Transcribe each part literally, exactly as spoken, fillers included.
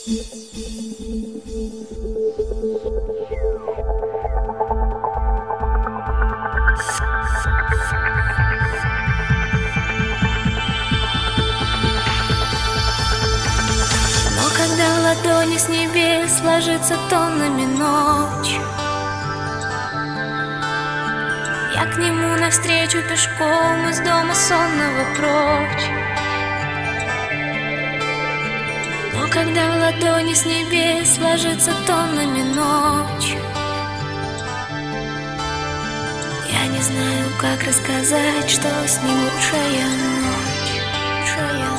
Но когда в ладони с небес ложится тоннами ночь, я к нему навстречу пешком из дома сонного прочь. Но когда в ладони с небес ложится тоннами ночь, я не знаю, как рассказать, что с ним лучшая ночь, лучшая ночь.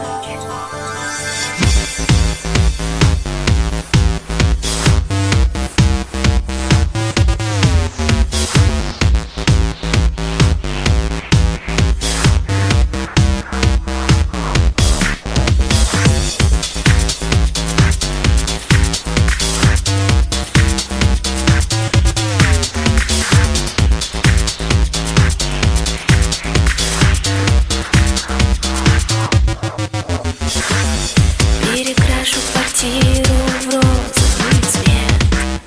Перекрашу квартиру в розовый цвет.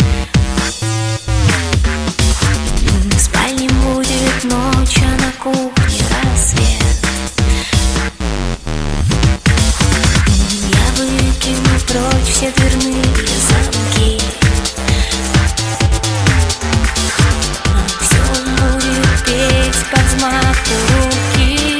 В спальне будет ночь, а на кухне рассвет. Я выкину прочь все дверные замки. Все будет петь под взмаху руки.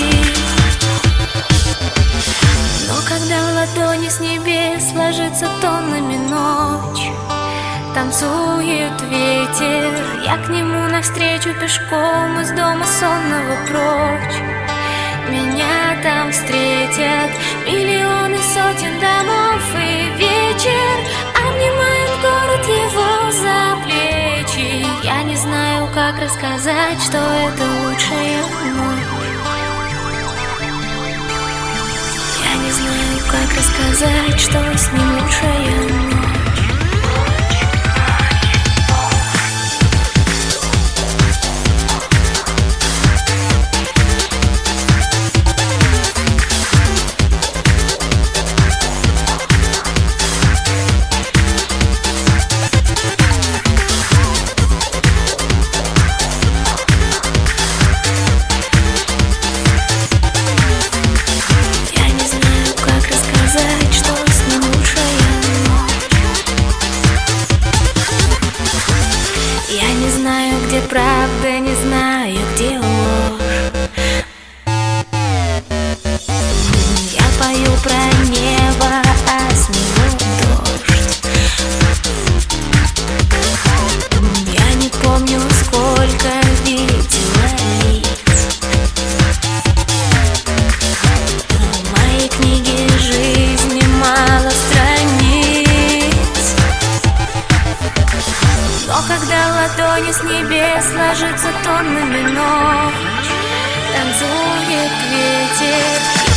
Но когда в ладони с небес ложится тоннами ночь, танцует ветер, я к нему навстречу пешком из дома сонного прочь. Меня там встретят миллионы сотен домов, и вечер обнимает город его за плечи. Я не знаю, как рассказать, что это лучшая ночь. Я не знаю, как рассказать, что с ним лучшая ночь. Я не знаю, где правда, не знаю, где ложь. Я пою про небо, а с него дождь. Я не помню, сколько видела лиц. В моей книге жизни мало страниц. Но когда в ладони с небес ложится тоннами ночь, танцует ветер.